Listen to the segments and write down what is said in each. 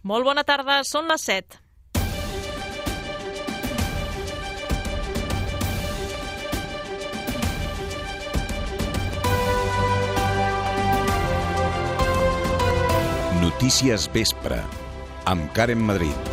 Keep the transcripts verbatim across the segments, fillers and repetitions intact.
Molt bona tarda, són les set. Notícies Vespre, amb Karen Madrid.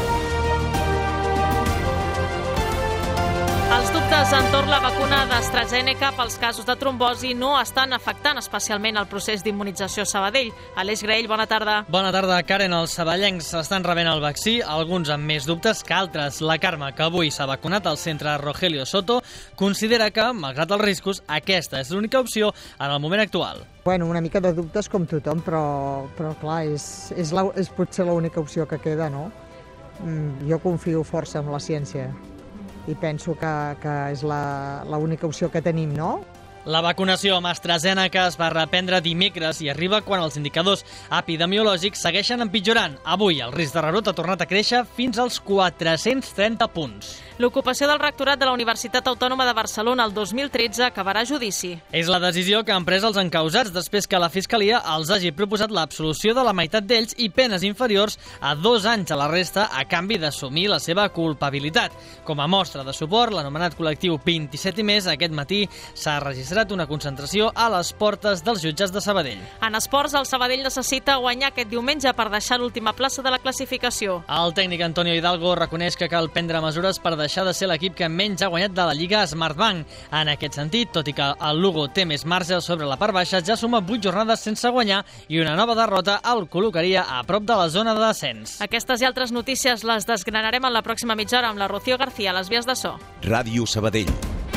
Els dubtes entorn la vacuna d'AstraZeneca pels casos de trombosi no estan afectant especialment el procés d'immunització a Sabadell. Aleix Graell, bona tarda. Bona tarda, Karen. Els sabadellencs estan rebent el vaccí, alguns amb més dubtes que altres. La Carme, que avui s'ha vacunat al centre Rogelio Soto, considera que, malgrat els riscos, aquesta és l'única opció en el moment actual. Bueno, una mica de dubtes com tothom, però, però clar, és, és, la, és potser l'única opció que queda, no? Mm, jo confio força en la ciència i penso que, que és l'única opció que tenim, no? La vacunació amb AstraZeneca es va reprendre dimecres i arriba quan els indicadors epidemiològics segueixen empitjorant. Avui el risc de rebrot ha tornat a créixer fins als quatre-cents trenta punts. L'ocupació del rectorat de la Universitat Autònoma de Barcelona el dos mil tretze acabarà a judici. És la decisió que han pres els encausats després que la Fiscalia els hagi proposat l'absolució de la meitat d'ells i penes inferiors a dos anys a la resta a canvi d'assumir la seva culpabilitat. Com a mostra de suport, l'anomenat col·lectiu vint-i-set i més aquest matí s'ha registrat una concentració a les portes dels jutjats de Sabadell. En esports, el Sabadell necessita guanyar aquest diumenge per deixar l'última plaça de la classificació. El tècnic Antonio Hidalgo reconeix que cal prendre mesures per deixar de ser l'equip que menys ha guanyat de la Lliga Smartbank. En aquest sentit, tot i que el Lugo té més marge sobre la part baixa, ja suma vuit jornades sense guanyar i una nova derrota el col·locaria a prop de la zona de descens. Aquestes i altres notícies les desgranarem en la pròxima mitja hora amb la Rocío García a les vies de so. Ràdio Sabadell.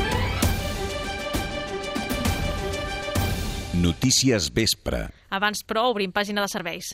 Notícies Vespre. Abans, però, obrim pàgina de serveis.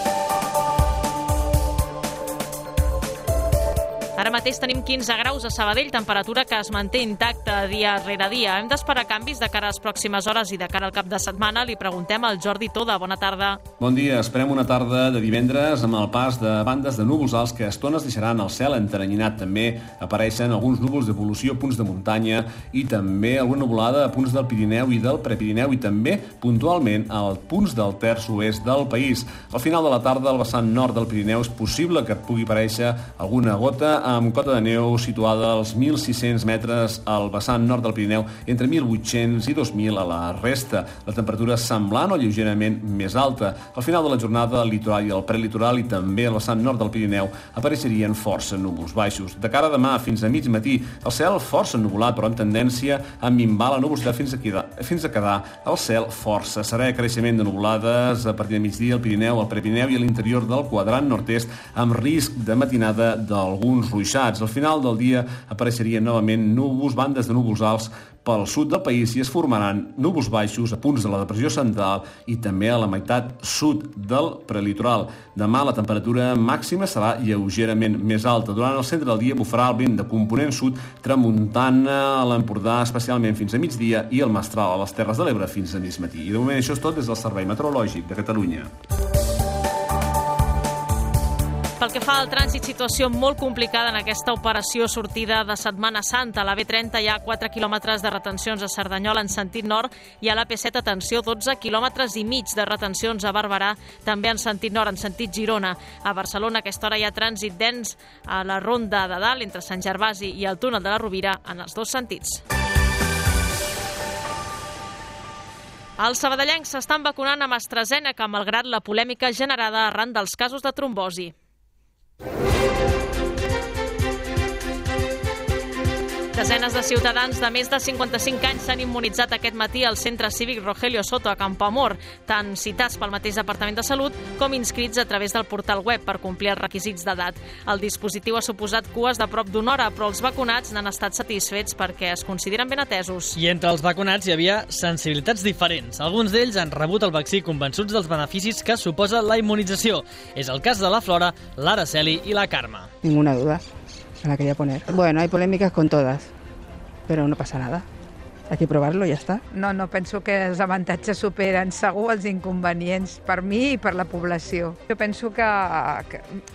Ara mateix tenim quinze graus a Sabadell, temperatura que es manté intacta dia rere dia. Hem d'esperar canvis de cara a les pròximes hores i de cara al cap de setmana. Li preguntem al Jordi Toda. Bona tarda. Bon dia. Esperem una tarda de divendres amb el pas de bandes de núvols alts que a estones deixaran el cel enteranyinat. També apareixen alguns núvols d'evolució a punts de muntanya i també alguna nuvolada a punts del Pirineu i del Prepirineu i també, puntualment, a punts del terç oest del país. Al final de la tarda, al vessant nord del Pirineu, és possible que pugui aparèixer alguna gota amb cota de neu situada als mil sis-cents metres al vessant nord del Pirineu, entre mil vuit-cents i dos mil a la resta. La temperatura semblant o lleugerament més alta. Al final de la jornada, al litoral i al prelitoral i també al vessant nord del Pirineu apareixerien força núvols baixos. De cara a demà fins a mig matí, el cel força ennuvolat, però amb tendència a minvar la nuvolositat fins a quedar, fins a quedar el cel força. Serà creixement de nuvolades a partir de migdia al Pirineu, al Prepirineu i a l'interior del quadrant nord-est, amb risc de matinada d'alguns ruixats. Al final del dia apareixerien novament núvols, bandes de núvols alts pel sud del país i es formaran núvols baixos a punts de la depressió central i també a la meitat sud del prelitoral. Demà la temperatura màxima serà lleugerament més alta. Durant el centre del dia bufarà el vent de component sud tramuntana a l'Empordà, especialment fins a migdia, i el mestral a les Terres de l'Ebre fins a mig matí. I de moment això és tot des del Servei Meteorològic de Catalunya. Pel que fa al trànsit, situació molt complicada en aquesta operació sortida de Setmana Santa. A la B trenta hi ha quatre quilòmetres de retencions a Cerdanyola en sentit nord i a la P set, atenció, dotze quilòmetres i mig de retencions a Barberà, també en sentit nord, en sentit Girona. A Barcelona a aquesta hora hi ha trànsit dens a la Ronda de Dalt entre Sant Gervasi i el túnel de la Rovira en els dos sentits. Els sabadellencs s'estan vacunant amb AstraZeneca malgrat la polèmica generada arran dels casos de trombosi. Desenes de ciutadans de més de cinquanta-cinc anys s'han immunitzat aquest matí al Centre Cívic Rogelio Soto a Campoamor, tant citats pel mateix Departament de Salut com inscrits a través del portal web per complir els requisits d'edat. El dispositiu ha suposat cues de prop d'una hora, però els vacunats n'han estat satisfets perquè es consideren ben atesos. I entre els vacunats hi havia sensibilitats diferents. Alguns d'ells han rebut el vaccí convençuts dels beneficis que suposa la immunització. És el cas de la Flora, l'Araceli i la Carme. Ninguna duda. Me la quería poner. Bueno, hay polémicas con todas, pero no pasa nada. Hay que probarlo y ya está. No, no penso que els avantatges superen segur els inconvenients per mi i per la població. Jo penso que, que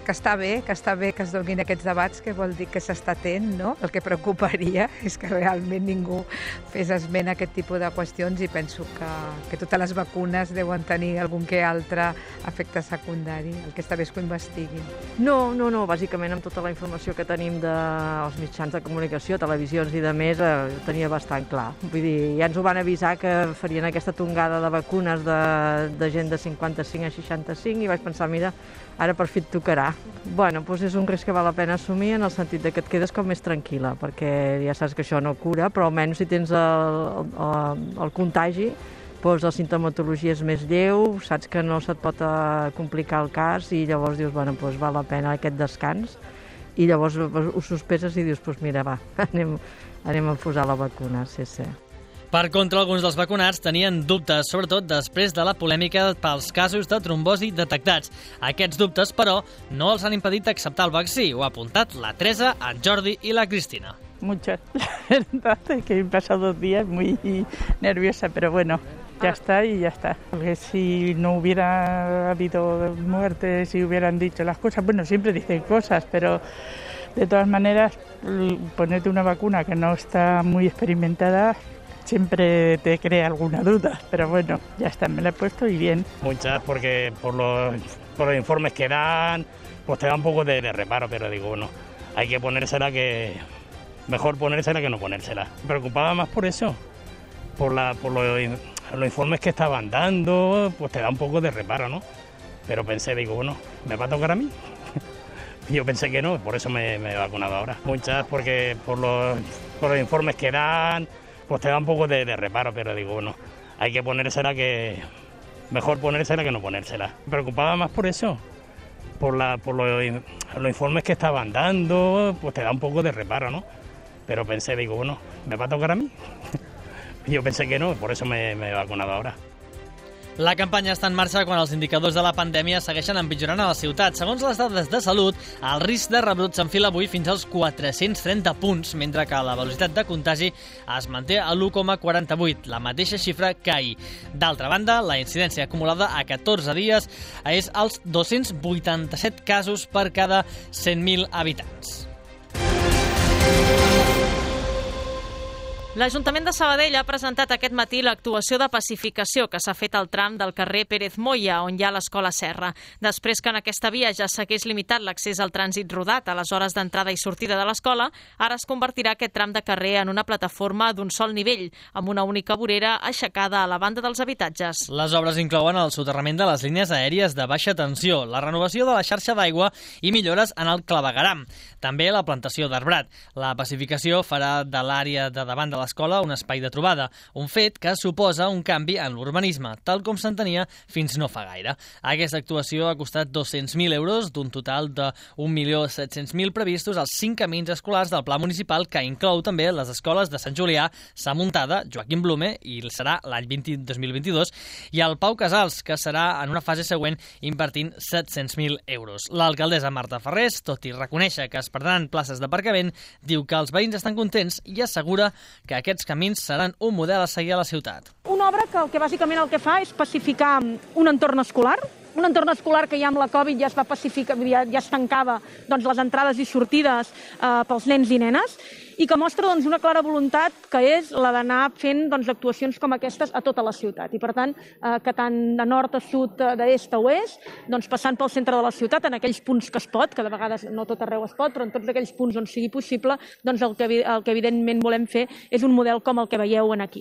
que està bé, que està bé que es donin aquests debats, que vol dir que s'està atent, no? El que preocuparia és que realment ningú fes esment a aquest tipus de qüestions i penso que, que totes les vacunes deuen tenir algun que altre efecte secundari. El que està bé és que ho investiguin. No, no, no, bàsicament amb tota la informació que tenim dels mitjans de comunicació, televisions i de més, eh, ho tenia bastant clar. Vull dir, ja ens ho van avisar que farien aquesta tongada de vacunes de, de gent de cinquanta-cinc a seixanta-cinc i vaig pensar, mira, ara per fi et tocarà. Bueno, doncs és un risc que val la pena assumir en el sentit de que et quedes com més tranquil·la, perquè ja saps que això no cura, però almenys si tens el, el, el contagi, doncs la sintomatologia és més lleu, saps que no se't pot complicar el cas i llavors dius, bueno, doncs val la pena aquest descans i llavors ho sospeses i dius, doncs mira, va, anem, anem a posar la vacuna, sí, sí. Per contra, alguns dels vacunats tenien dubtes, sobretot després de la polèmica pels casos de trombosi detectats. Aquests dubtes, però, no els han impedit acceptar el vaccí. Ho ha apuntat la Teresa, en Jordi i la Cristina. Muchas. La verdad es que he pasado dos días muy nerviosa, pero bueno, ya está y ya está. Porque si no hubiera habido muertes, si hubieran dicho las cosas, bueno, siempre dicen cosas, pero de todas maneras, ponerte una vacuna que no está muy experimentada siempre te crea alguna duda, pero bueno, ya está, me la he puesto y bien. Muchas, porque por los, por los informes que dan, pues te da un poco de, de reparo, pero digo, bueno, hay que ponérsela que... Mejor ponérsela que no ponérsela. Me preocupaba más por eso, por, la, por los, los informes que estaban dando, pues te da un poco de reparo, ¿no? Pero pensé, digo, bueno, ¿me va a tocar a mí? Yo pensé que no, por eso me, me he vacunado ahora. Muchas, porque por los, por los informes que dan, pues te da un poco de, de reparo, pero digo, bueno, hay que ponérsela que... Mejor ponérsela que no ponérsela. Me preocupaba más por eso, por, la, por los, los informes que estaban dando, pues te da un poco de reparo, ¿no? Pero pensé, digo, bueno, ¿me va a tocar a mí? Yo pensé que no, por eso me, me he vacunado ahora. La campanya està en marxa quan els indicadors de la pandèmia segueixen empitjorant a la ciutat. Segons les dades de salut, el risc de rebrot s'enfila avui fins als quatre-cents trenta punts, mentre que la velocitat de contagi es manté a l'u coma quaranta-vuit, la mateixa xifra que ahir. D'altra banda, la incidència acumulada a catorze dies és als dos-cents vuitanta-set casos per cada cent mil habitants. L'Ajuntament de Sabadell ha presentat aquest matí l'actuació de pacificació que s'ha fet al tram del carrer Pérez Moya, on hi ha l'Escola Serra. Després que en aquesta via ja s'hagués limitat l'accés al trànsit rodat a les hores d'entrada i sortida de l'escola, ara es convertirà aquest tram de carrer en una plataforma d'un sol nivell, amb una única vorera aixecada a la banda dels habitatges. Les obres inclouen el soterrament de les línies aèries de baixa tensió, la renovació de la xarxa d'aigua i millores en el clavegueram. També la plantació d'arbrat. La pacificació farà de l'àrea de davant de l'escola un espai de trobada, un fet que suposa un canvi en l'urbanisme, tal com s'entenia fins no fa gaire. Aquesta actuació ha costat dos-cents mil euros d'un total de un milió set-cents mil previstos als cinc camins escolars del Pla Municipal, que inclou també les escoles de Sant Julià, Sa Muntada, Joaquim Blume, i serà l'any dos mil vint-i-dos, i el Pau Casals, que serà en una fase següent invertint set-cents mil euros. L'alcaldessa Marta Ferrés, tot i reconèixer que es perdran places d'aparcament, diu que els veïns estan contents i assegura que aquests camins seran un model a seguir a la ciutat. Una obra que, que bàsicament el que fa és pacificar un entorn escolar, un entorn escolar que ja amb la Covid ja es va pacificar, ja, ja es tancava doncs, les entrades i sortides eh, pels nens i nenes, i que mostra doncs, una clara voluntat que és la d'anar fent doncs, actuacions com aquestes a tota la ciutat. I per tant, eh, que tant de nord a sud, d'est a oest, doncs, passant pel centre de la ciutat, en aquells punts que es pot, que de vegades no tot arreu es pot, però en tots aquells punts on sigui possible, doncs el que, el que evidentment volem fer és un model com el que veieu aquí.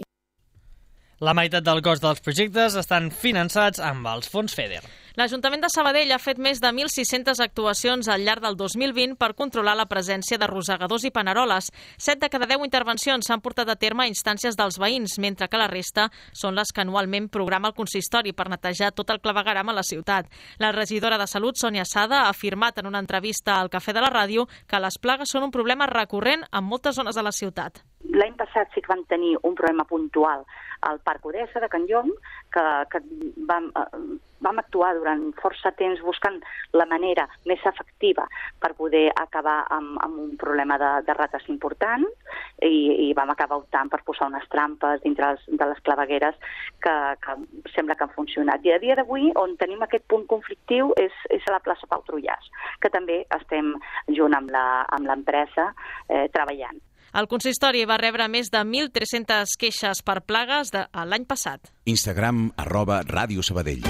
La meitat del cost dels projectes estan finançats amb els fons FEDER. L'Ajuntament de Sabadell ha fet més de mil sis-centes actuacions al llarg del dos mil vint per controlar la presència de rosegadors i paneroles. Set de cada deu intervencions s'han portat a terme a instàncies dels veïns, mentre que la resta són les que anualment programa el consistori per netejar tot el clavegueram a la ciutat. La regidora de Salut, Sònia Sada, ha afirmat en una entrevista al Cafè de la Ràdio que les plagues són un problema recurrent en moltes zones de la ciutat. L'any passat sí que vam tenir un problema puntual al Parc Odessa de Can Llong, que, que vam, vam actuar durant força temps buscant la manera més efectiva per poder acabar amb, amb un problema de, de rates important i, i vam acabar optant per posar unes trampes dintre les, de les clavegueres que, que sembla que han funcionat. I a dia d'avui, on tenim aquest punt conflictiu és, és a la plaça Pau Trullàs, que també estem junt amb la, amb l'empresa eh, treballant. El consistori va rebre més de mil tres-centes queixes per plagues de, l'any passat. Instagram arroba Ràdio Sabadell.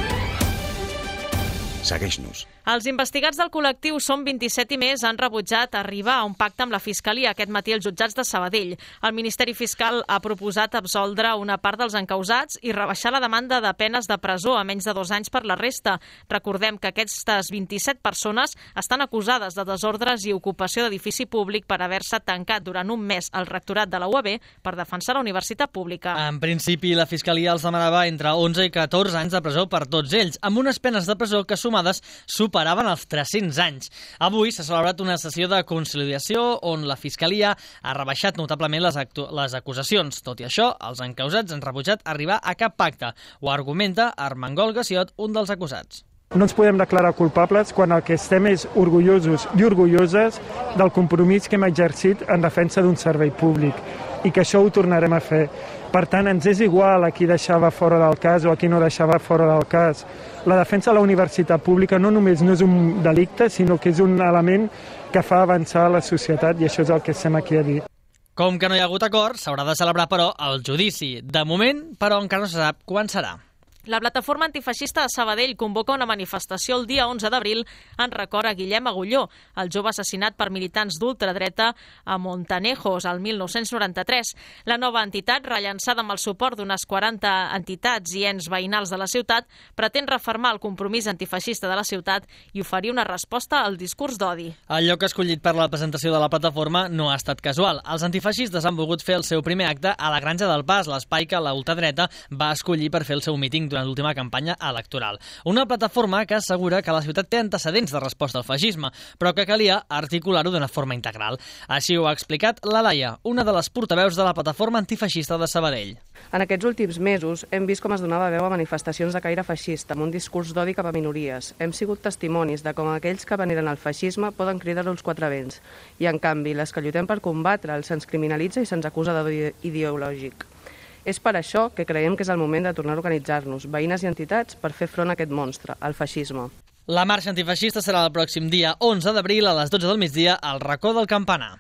Segueix-nos. Els investigats del col·lectiu Som vint-i-set i més han rebutjat arribar a un pacte amb la Fiscalia aquest matí als jutjats de Sabadell. El Ministeri Fiscal ha proposat absoldre una part dels encausats i rebaixar la demanda de penes de presó a menys de dos anys per la resta. Recordem que aquestes vint-i-set persones estan acusades de desordres i ocupació d'edifici públic per haver-se tancat durant un mes al rectorat de la U A B per defensar la universitat pública. En principi, la Fiscalia els demanava entre onze i catorze anys de presó per tots ells, amb unes penes de presó que sumades superaven els tres-cents anys. Avui s'ha celebrat una sessió de conciliació on la Fiscalia ha rebaixat notablement les, les acusacions. Tot i això, els encausats han rebutjat arribar a cap pacte. Ho argumenta Armengol Gassiot, un dels acusats. No ens podem declarar culpables quan el que estem és orgullosos i orgulloses del compromís que hem exercit en defensa d'un servei públic i que això ho tornarem a fer. Per tant, ens és igual a qui deixava fora del cas o a qui no deixava fora del cas. La defensa de la universitat pública no només no és un delicte, sinó que és un element que fa avançar la societat i això és el que estem aquí a dir. Com que no hi ha hagut acord, s'haurà de celebrar, però, el judici. De moment, però, encara no se sap quan serà. La plataforma antifeixista de Sabadell convoca una manifestació el dia onze d'abril en record a Guillem Agulló, el jove assassinat per militants d'ultradreta a Montanejos el mil nou-cents noranta-tres. La nova entitat, rellançada amb el suport d'unes quaranta entitats i ens veïnals de la ciutat, pretén refermar el compromís antifeixista de la ciutat i oferir una resposta al discurs d'odi. El lloc escollit per la presentació de la plataforma no ha estat casual. Els antifeixistes han volgut fer el seu primer acte a la Granja del Pas, l'espai que la ultradreta va escollir per fer el seu míting durant l'última campanya electoral. Una plataforma que assegura que la ciutat té antecedents de resposta al feixisme, però que calia articular-ho d'una forma integral. Així ho ha explicat la Laia, una de les portaveus de la plataforma antifeixista de Sabadell. En aquests últims mesos hem vist com es donava veu a manifestacions de caire feixista amb un discurs d'odi cap a minories. Hem sigut testimonis de com aquells que veneren el feixisme poden cridar els quatre vents i, en canvi, les que lluitem per combatre'l se'ns criminalitza i se'ns acusa d'odi ideològic. És per això que creiem que és el moment de tornar a organitzar-nos, veïnes i entitats, per fer front a aquest monstre, el feixisme. La marxa antifeixista serà el pròxim dia onze d'abril a les dotze del migdia al racó del Campanar.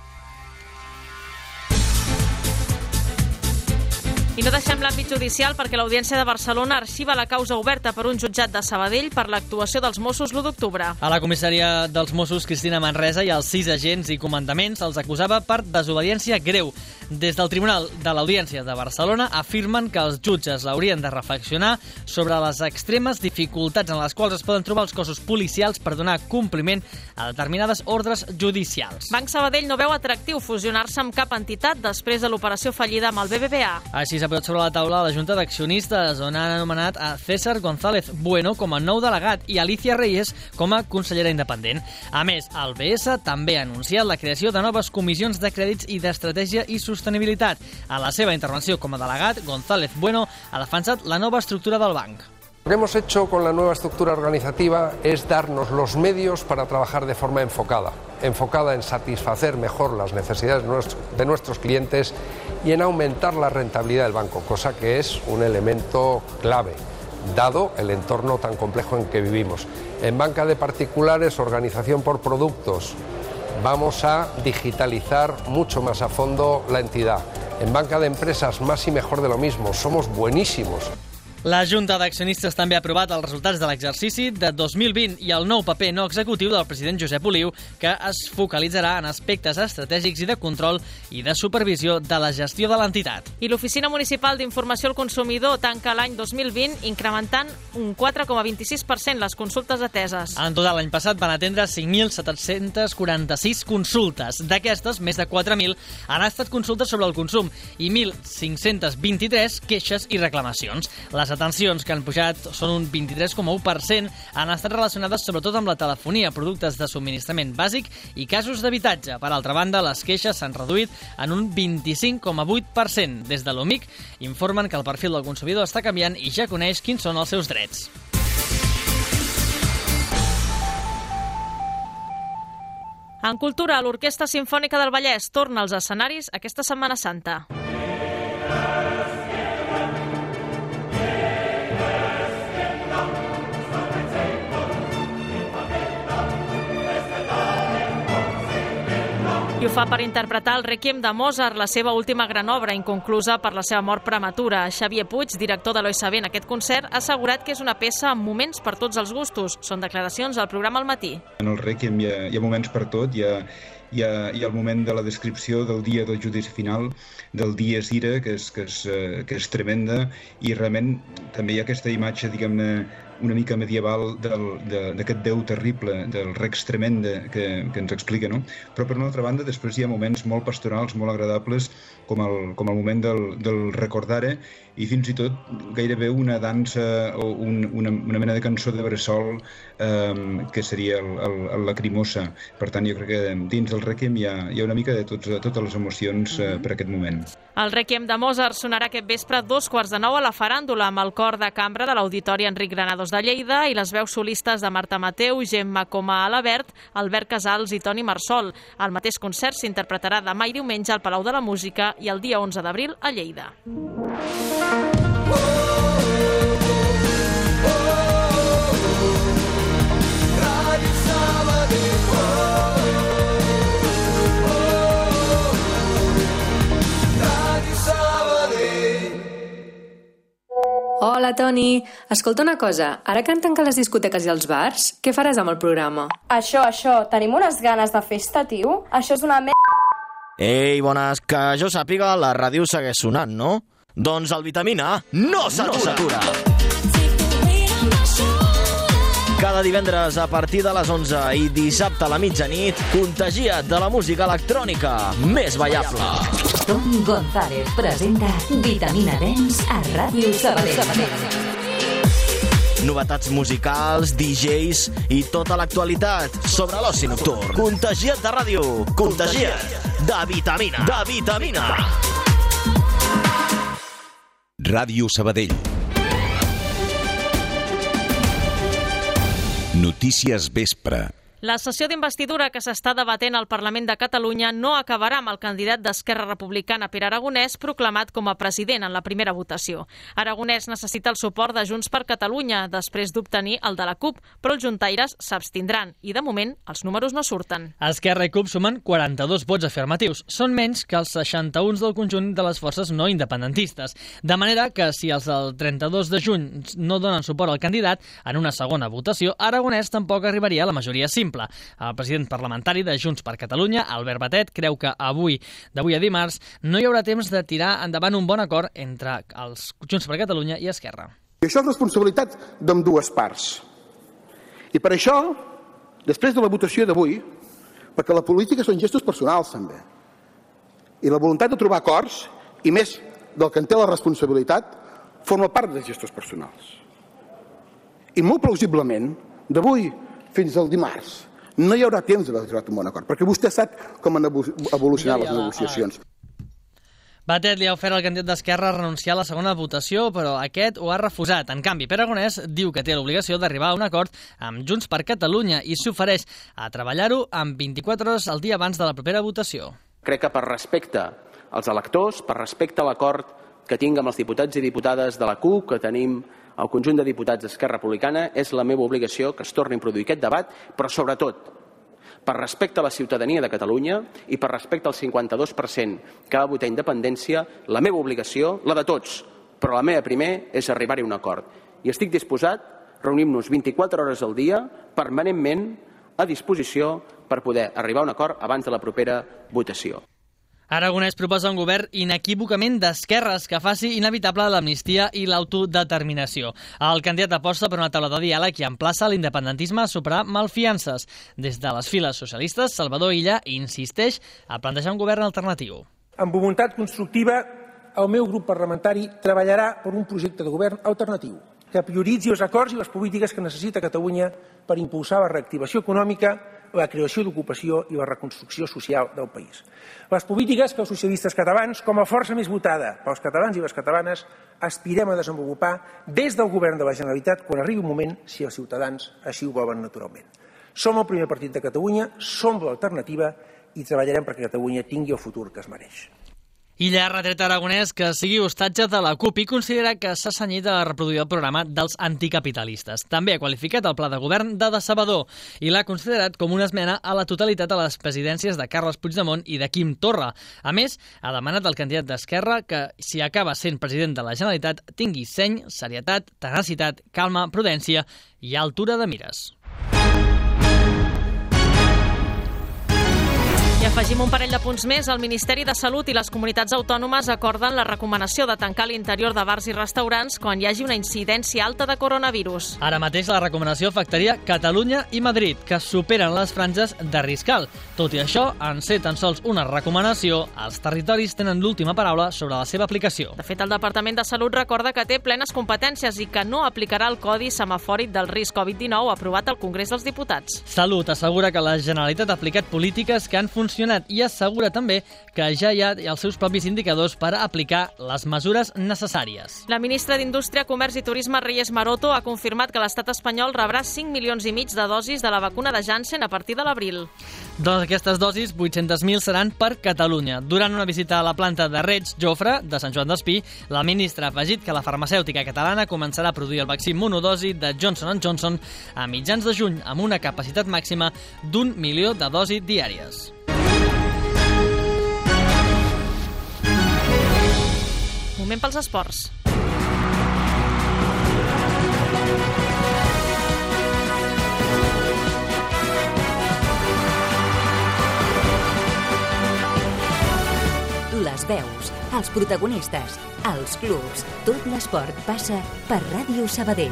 I no deixem l'àmbit judicial perquè l'Audiència de Barcelona arxiva la causa oberta per un jutjat de Sabadell per l'actuació dels Mossos l'u d'octubre. A la comissaria dels Mossos, Cristina Manresa, i els sis agents i comandaments els acusava per desobediència greu. Des del Tribunal de l'Audiència de Barcelona afirmen que els jutges haurien de reflexionar sobre les extremes dificultats en les quals es poden trobar els cossos policials per donar compliment a determinades ordres judicials. Banc Sabadell no veu atractiu fusionar-se amb cap entitat després de l'operació fallida amb el B B V A. Així s'ha posat sobre la taula la Junta d'Accionistes, on han anomenat a César González Bueno com a nou delegat i Alicia Reyes com a consellera independent. A més, el B S també ha anunciat la creació de noves comissions de crèdits i d'estratègia i sostenibilitat. A la seva intervenció com a delegat, González Bueno ha defensat la nova estructura del banc. Lo que hemos hecho con la nueva estructura organizativa es darnos los medios para trabajar de forma enfocada, enfocada en satisfacer mejor las necesidades de nuestros clientes y en aumentar la rentabilidad del banco, cosa que es un elemento clave, dado el entorno tan complejo en que vivimos. En banca de particulares, organización por productos, vamos a digitalizar mucho más a fondo la entidad. En banca de empresas, más y mejor de lo mismo, somos buenísimos. La Junta d'Accionistes també ha aprovat els resultats de l'exercici de dos mil vint i el nou paper no executiu del president Josep Oliu, que es focalitzarà en aspectes estratègics i de control i de supervisió de la gestió de l'entitat. I l'Oficina Municipal d'Informació al Consumidor tanca l'any dos mil vint incrementant un quatre coma vint-i-sis per cent les consultes ateses. En total, l'any passat van atendre cinc mil set-cents quaranta-sis consultes. D'aquestes, més de quatre mil han estat consultes sobre el consum i mil cinc-cents vint-i-tres queixes i reclamacions. Les Les atencions, que han pujat són un vint-i-tres coma u per cent, han estat relacionades sobretot amb la telefonia, productes de subministrament bàsic i casos d'habitatge. Per altra banda, les queixes s'han reduït en un vint-i-cinc coma vuit per cent. Des de l'O M I C informen que el perfil del consumidor està canviant i ja coneix quins són els seus drets. En cultura, l'Orquestra Simfònica del Vallès torna als escenaris aquesta Setmana Santa. I ho fa per interpretar el Requiem de Mozart, la seva última gran obra, inconclusa per la seva mort prematura. Xavier Puig, director de l'O S B en aquest concert, ha assegurat que és una peça amb moments per tots els gustos. Són declaracions al programa al matí. En el Requiem hi ha, hi ha moments per tot, hi ha, hi ha, hi ha el moment de la descripció del dia del judici final, del dies ira, que és, que és, que és tremenda, i realment també hi ha aquesta imatge, diguem-ne, una mica medieval d'aquest déu terrible, del Rex Tremenda, que, que ens explica, no? Però per una altra banda, després hi ha moments molt pastorals, molt agradables, com el, com el moment del, del recordare, i fins i tot gairebé una dansa o un, una, una mena de cançó de bressol eh, que seria el, el, el Lacrimosa. Per tant, jo crec que dins del Requiem hi ha, hi ha una mica de tots, totes les emocions eh, per aquest moment. El Requiem de Mozart sonarà aquest vespre a dos quarts de nou a la Faràndula amb el cor de cambra de l'Auditori Enric Granados de Lleida i les veus solistes de Marta Mateu, Gemma Coma Alabert, Albert Casals i Toni Marsol. El mateix concert s'interpretarà demà i diumenge al Palau de la Música i el dia onze d'abril a Lleida. Hola, Toni. Escolta una cosa, ara que han tancat les discoteques i els bars, què faràs amb el programa? Això, això, tenim unes ganes de festa, tio. Això és una merda. Ei, bones, que jo sàpiga, la ràdio segueix sonant, no? Doncs el Vitamina no s'atura. Cada divendres a partir de les onze i dissabte a la mitjanit, contagia't de la música electrònica més ballable. Tom González presenta Vitamina Dance a Ràdio Sabadell. Novetats musicals, D Js i tota l'actualitat sobre l'oci nocturn. Contagia't de ràdio, contagia't de vitamina, de vitamina. Ràdio Sabadell. Notícies Vespre. La sessió d'investidura que s'està debatent al Parlament de Catalunya no acabarà amb el candidat d'Esquerra Republicana, Pere Aragonès, proclamat com a president en la primera votació. Aragonès necessita el suport de Junts per Catalunya, després d'obtenir el de la CUP, però els juntaires s'abstindran i, de moment, els números no surten. Esquerra i CUP sumen quaranta-dos vots afirmatius. Són menys que els seixanta-un del conjunt de les forces no independentistes. De manera que, si els del trenta-dos de juny no donen suport al candidat, en una segona votació, Aragonès tampoc arribaria a la majoria simple. El president parlamentari de Junts per Catalunya, Albert Batet, creu que avui, d'avui a dimarts, no hi haurà temps de tirar endavant un bon acord entre els Junts per Catalunya i Esquerra. I això és responsabilitat d'ambdues parts. I per això, després de la votació d'avui, perquè la política són gestos personals també, i la voluntat de trobar acords, i més del que en té la responsabilitat, forma part dels gestos personals. I molt plausiblement, d'avui fins al dimarts, no hi haurà temps d'haver trobat un bon acord, perquè vostè sap com han evolucionat les negociacions. Batet li ha ofert al candidat d'Esquerra renunciar a la segona votació, però aquest ho ha refusat. En canvi, Pere Aragonès diu que té l'obligació d'arribar a un acord amb Junts per Catalunya i s'ofereix a treballar-ho en vint-i-quatre hores al dia abans de la propera votació. Crec que per respecte als electors, per respecte a l'acord que tinc amb els diputats i diputades de la CUP, que tenim el conjunt de diputats d'Esquerra Republicana, és la meva obligació que es torni a produir aquest debat, però sobretot, per respecte a la ciutadania de Catalunya i per respecte al cinquanta-dos per cent que va votar independència, la meva obligació, la de tots, però la meva primer, és arribar-hi a un acord. I estic disposat, reunint-nos vint-i-quatre hores al dia, permanentment a disposició per poder arribar a un acord abans de la propera votació. Aragonès proposa un govern inequívocament d'esquerres que faci inevitable l'amnistia i l'autodeterminació. El candidat aposta per una taula de diàleg i emplaça l'independentisme a superar malfiances. Des de les files socialistes, Salvador Illa insisteix a plantejar un govern alternatiu. Amb voluntat constructiva, el meu grup parlamentari treballarà per un projecte de govern alternatiu que prioritzi els acords i les polítiques que necessita Catalunya per impulsar la reactivació econòmica, la creació d'ocupació i la reconstrucció social del país. Les polítiques que els socialistes catalans, com a força més votada pels catalans i les catalanes, aspirem a desenvolupar des del govern de la Generalitat quan arribi un moment, si els ciutadans així ho volen naturalment. Som el primer partit de Catalunya, som l'alternativa i treballarem perquè Catalunya tingui el futur que es mereix. Illa ha retret a Aragonès que sigui hostatge de la CUP i considera que s'ha cenyit a reproduir el programa dels anticapitalistes. També ha qualificat el pla de govern de decebedor i l'ha considerat com una esmena a la totalitat a les presidències de Carles Puigdemont i de Quim Torra. A més, ha demanat al candidat d'Esquerra que, si acaba sent president de la Generalitat, tingui seny, serietat, tenacitat, calma, prudència i altura de mires. I afegim un parell de punts més. El Ministeri de Salut i les comunitats autònomes acorden la recomanació de tancar l'interior de bars i restaurants quan hi hagi una incidència alta de coronavirus. Ara mateix la recomanació afectaria Catalunya i Madrid, que superen les franges de risc alt. Tot i això, en ser tan sols una recomanació, els territoris tenen l'última paraula sobre la seva aplicació. De fet, el Departament de Salut recorda que té plenes competències i que no aplicarà el Codi Semafòric del Risc Covid dinou aprovat al Congrés dels Diputats. Salut assegura que la Generalitat ha aplicat polítiques que han funcionat i assegura també que ja hi ha els seus propis indicadors per a aplicar les mesures necessàries. La ministra d'Indústria, Comerç i Turisme, Reyes Maroto, ha confirmat que l'estat espanyol rebrà cinc milions i mig de dosis de la vacuna de Janssen a partir de l'abril. Doncs aquestes dosis, vuit-centes mil, seran per Catalunya. Durant una visita a la planta de Reig Jofre, de Sant Joan d'Espí, la ministra ha afegit que la farmacèutica catalana començarà a produir el vaccí monodosi de Johnson and Johnson a mitjans de juny, amb una capacitat màxima d'un milió de dosis diàries. Moment pels esports. Les veus, els protagonistes, els clubs, tot l'esport passa per Ràdio Sabadell.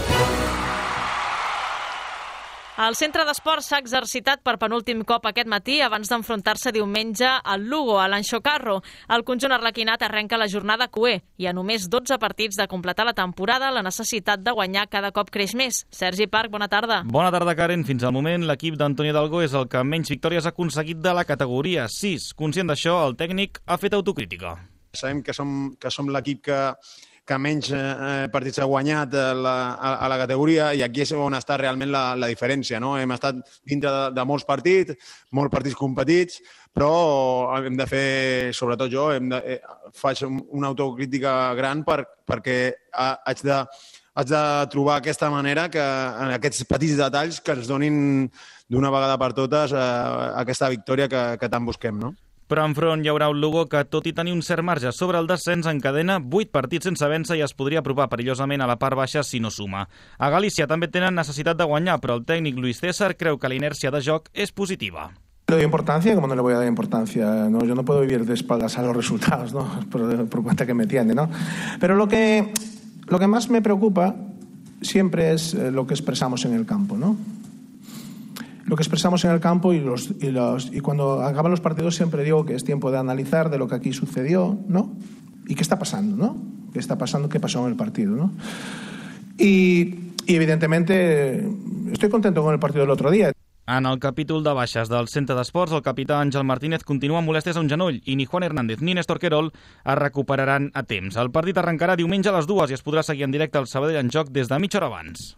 El centre d'esports s'ha exercitat per penúltim cop aquest matí abans d'enfrontar-se diumenge al Lugo, a l'Anxocarro. El conjunt arlequinat arrenca la jornada Q E i a només dotze partits de completar la temporada la necessitat de guanyar cada cop creix més. Sergi Parc, bona tarda. Bona tarda, Karen. Fins al moment l'equip d'Antonio Hidalgo és el que menys victòries ha aconseguit de la categoria sis. Conscient d'això, el tècnic ha fet autocrítica. Sabem que som, que som l'equip que que menys eh, partits ha guanyat a la, a, a la categoria i aquí és on està realment la, la diferència, no? Hem estat dintre de, de molts partits, molts partits competits, però hem de fer, sobretot jo, hem de, eh, faig una autocrítica gran per, perquè haig de, haig de trobar aquesta manera, que en aquests petits detalls que ens donin d'una vegada per totes eh, aquesta victòria que, que tant busquem, no? Però enfront hi haurà un Lugo que, tot i tenir un cert marge sobre el descens, encadena vuit partits sense vèncer i es podria apropar perillosament a la part baixa si no suma. A Galícia també tenen necessitat de guanyar, però el tècnic Luis César creu que la inèrcia de joc és positiva. Le doy importancia, como no le voy a dar importancia, ¿no? Yo no puedo vivir de espaldas a los resultados, ¿no? Por, por cuenta que me tiende, ¿no? Pero lo que, lo que más me preocupa siempre es lo que expresamos en el campo, ¿no? Lo que expresamos en el campo y, los, y, los, y cuando acaban los partidos siempre digo que es tiempo de analizar de lo que aquí sucedió, ¿no? Y qué está pasando, ¿no? ¿Qué está pasando? ¿Qué pasó en el partido, ¿no? Y, y evidentemente estoy contento con el partido del otro día. En el capítol de baixes del centre d'esports, el capità Àngel Martínez continua amb molèsties a un genoll i ni Juan Hernández ni Néstor Querol es recuperaran a temps. El partit arrencarà diumenge a les dues i es podrà seguir en directe al Sabadell en joc des de mitja hora abans.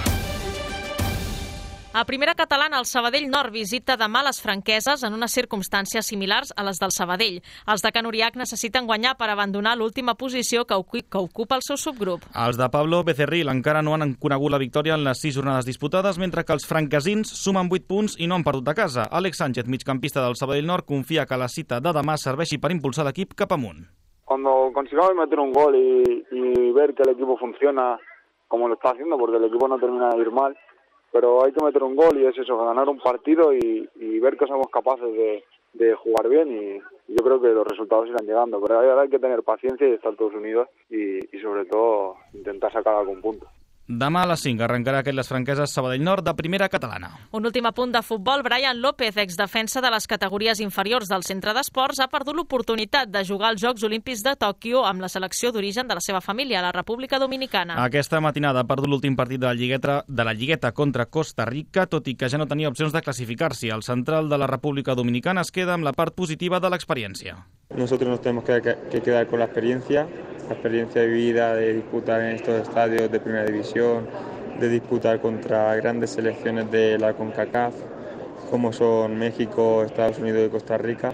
A primera catalana, el Sabadell Nord visita demà les Franqueses en unes circumstàncies similars a les del Sabadell. Els de Can Uriach necessiten guanyar per abandonar l'última posició que ocupa el seu subgrup. Els de Pablo Becerril encara no han conegut la victòria en les sis jornades disputades, mentre que els franquesins sumen vuit punts i no han perdut de casa. Àlex Sánchez, migcampista del Sabadell Nord, confia que la cita de demà serveixi per impulsar l'equip cap amunt. Cuando consigamos meter un gol y, y ver que el equipo funciona como lo está haciendo, porque el equipo no termina de ir mal, pero hay que meter un gol y es eso, ganar un partido y, y ver que somos capaces de, de jugar bien y, y yo creo que los resultados irán llegando, pero ahora hay que tener paciencia y estar todos unidos y, y sobre todo intentar sacar algún punto. Demà a les cinc arrencarà aquest Les Franqueses Sabadell Nord de primera catalana. Un últim apunt de futbol. Brian López, exdefensa de les categories inferiors del centre d'esports, ha perdut l'oportunitat de jugar als Jocs Olímpics de Tòquio amb la selecció d'origen de la seva família, la República Dominicana. Aquesta matinada ha perdut l'últim partit de la lligueta, de la lligueta contra Costa Rica, tot i que ja no tenia opcions de classificar-s'hi. El central de la República Dominicana es queda amb la part positiva de l'experiència. Nosotros nos tenemos que, que, que quedar con la experiencia, la experiencia vivida de disputar en estos estadios de primera división, de disputar contra grandes selecciones de la CONCACAF, como son México, Estados Unidos y Costa Rica.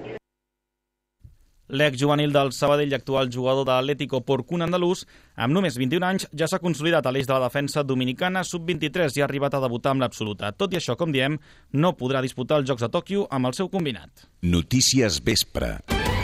L'exjuvenil del Sabadell i actual jugador de l'Atlético Porcún andalús, amb només vint-i-un anys, ja s'ha consolidat a l'eix de la defensa dominicana sub vint-i-tres i ha arribat a debutar amb l'absoluta. Tot i això, com diem, no podrà disputar els Jocs de Tòquio amb el seu combinat. Notícies Vespre.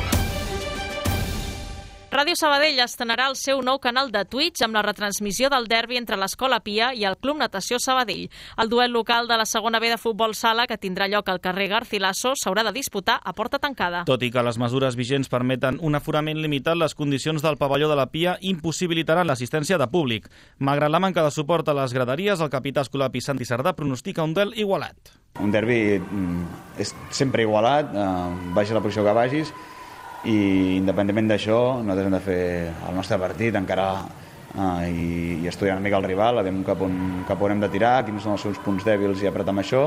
Ràdio Sabadell estrenarà el seu nou canal de Twitch amb la retransmissió del derbi entre l'Escola Pia i el Club Natació Sabadell. El duel local de la segona B de futbol sala, que tindrà lloc al carrer Garcilaso, s'haurà de disputar a porta tancada. Tot i que les mesures vigents permeten un aforament limitat, les condicions del pavelló de la Pia impossibilitaran l'assistència de públic. Malgrat la manca de suport a les graderies, el capità escolapi Santi Sardà pronostica un duel igualat. Un derbi és sempre igualat, vagi a la posició que vagis, i independentment d'això nosaltres hem de fer el nostre partit, encarar eh, i, i estudiar una mica el rival, a veure cap on, cap on hem de tirar, quins són els seus punts dèbils i apretar amb això.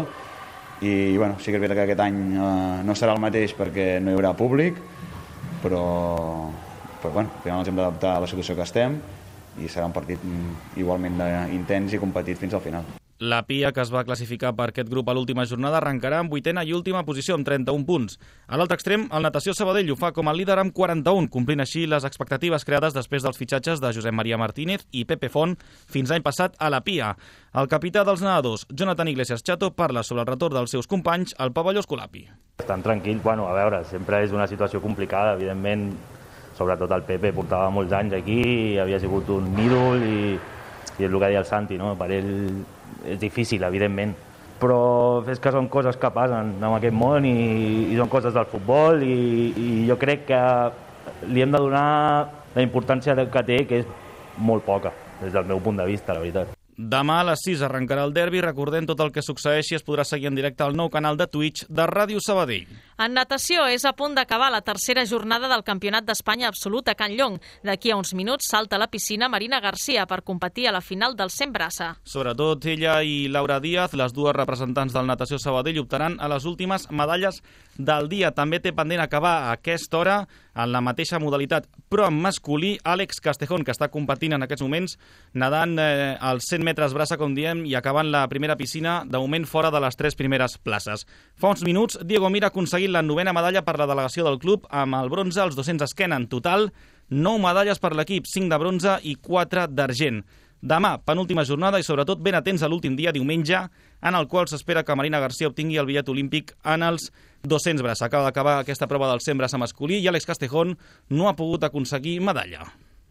I bueno, sí que és veritat que aquest any eh, no serà el mateix perquè no hi haurà públic, però, però bueno, al final ens hem d'adaptar a la situació que estem i serà un partit igualment intens i competit fins al final. La Pia, que es va classificar per aquest grup a l'última jornada, arrencarà en vuitena i última posició amb trenta-un punts. A l'altre extrem, el Natació Sabadell ho fa com a líder amb quaranta-un, complint així les expectatives creades després dels fitxatges de Josep Maria Martínez i Pepe Font fins l'any passat a la Pia. El capità dels nedadors, Jonathan Iglesias Chato, parla sobre el retorn dels seus companys al pavelló escolapi. Estan tranquils, bueno, a veure, sempre és una situació complicada, evidentment, sobretot el Pepe portava molts anys aquí, havia sigut un ídol i, i és el que deia el Santi, no? Per ell és difícil, evidentment, però és que són coses que passen en aquest món i, i són coses del futbol i, i jo crec que li hem de donar la importància que té, que és molt poca, des del meu punt de vista, la veritat. Demà a les sis arrencarà el derbi. Recordem, tot el que succeeixi es podrà seguir en directe al nou canal de Twitch de Ràdio Sabadell. En natació és a punt d'acabar la tercera jornada del Campionat d'Espanya Absolut a Can Llong. D'aquí a uns minuts salta a la piscina Marina Garcia per competir a la final del cent braça. Sobretot ella i Laura Díaz, les dues representants del Natació Sabadell, optaran a les últimes medalles del dia. També té pendent acabar a aquesta hora en la mateixa modalitat, però en masculí, Àlex Castejón, que està competint en aquests moments, nedant eh, als cent metres braça, com diem, i acabant la primera piscina, de moment fora de les tres primeres places. Fa uns minuts, Diego Mir ha aconseguit la novena medalla per la delegació del club, amb el bronze als dos-cents esquena. En total, nou medalles per l'equip, cinc de bronze i quatre d'argent. Demà, penúltima jornada i sobretot ben atents a l'últim dia, diumenge, en el qual s'espera que Marina Garcia obtingui el bitllet olímpic en els dos-cents braça. Acaba d'acabar aquesta prova del cent braça masculí i Àlex Castejón no ha pogut aconseguir medalla.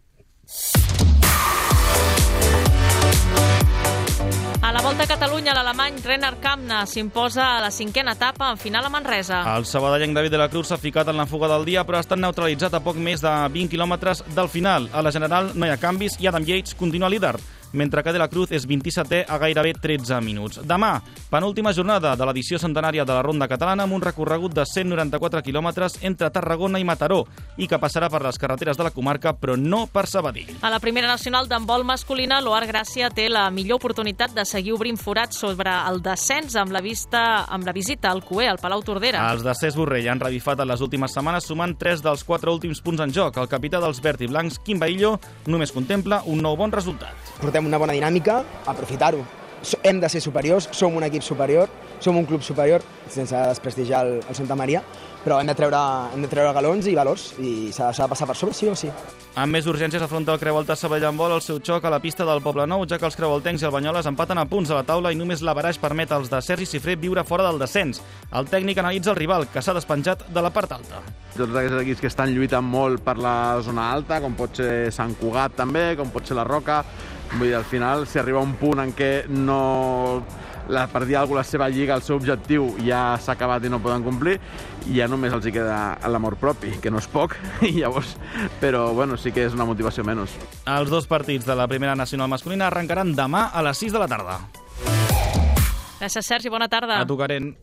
A la Volta a Catalunya, l'alemany Renard Kamna s'imposa a la cinquena etapa en final a Manresa. El sabadellenc David de la Cruz s'ha ficat en la fuga del dia, però ha estat neutralitzat a poc més de vint quilòmetres del final. A la general no hi ha canvis i Adam Yates continua líder, mentre que de la Cruz és vint-i-setè a gairebé tretze minuts. Demà, penúltima jornada de l'edició centenària de la Ronda Catalana amb un recorregut de cent noranta-quatre quilòmetres entre Tarragona i Mataró i que passarà per les carreteres de la comarca, però no per Sabadell. A la primera nacional d'handbol masculina, l'Oar Gràcia té la millor oportunitat de seguir obrint forats sobre el descens amb la, vista, amb la visita al Cué, al Palau Tordera. Els de Cesc Borrell han revifat en les últimes setmanes sumant tres dels quatre últims punts en joc. El capità dels verd i blancs, Quim Baillo, només contempla un nou bon resultat. Portem una bona dinàmica, aprofitar-ho. Hem de ser superiors, som un equip superior, som un club superior, sense desprestigiar el, el Santa Maria, però hem de treure, hem de treure galons i valors i s'ha de passar per sobre, sí o sí. Amb més urgències afronta el Creualta Sabadell en vol el seu xoc a la pista del Poblenou, ja que els creualtencs i el Banyoles empaten a punts a la taula i només l'averaix permet als de Sergi Cifré viure fora del descens. El tècnic analitza el rival, que s'ha despenjat de la part alta. Tots aquests equips que estan lluitant molt per la zona alta, com pot ser Sant Cugat també, com pot ser la Roca. Vull dir, al final, si arriba un punt en què no... la per dir alguna cosa, la seva lliga, el seu objectiu ja s'ha acabat i no poden complir, i ja només els hi queda l'amor propi, que no és poc, i llavors, però bueno, sí que és una motivació menys. Els dos partits de la primera nacional masculina arrencaran demà a les sis de la tarda. Gràcies, Sergi, bona tarda. A tu, Karen.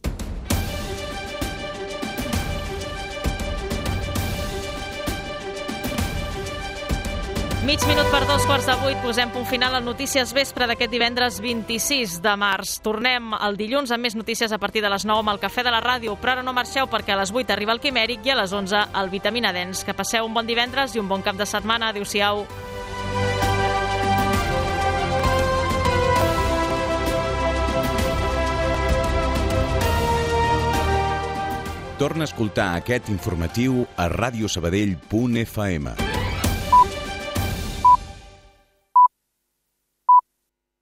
Mig minut per dos quarts de vuit, posem punt final a Notícies Vespre d'aquest divendres vint-i-sis de març. Tornem el dilluns amb més notícies a partir de les nou amb el Cafè de la Ràdio, però ara no marxeu perquè a les vuit arriba el Quimèric i a les onze el Vitamina Dens. Que passeu un bon divendres i un bon cap de setmana. Adéu-siau. Torna a escoltar aquest informatiu a radiosabadell punt f m.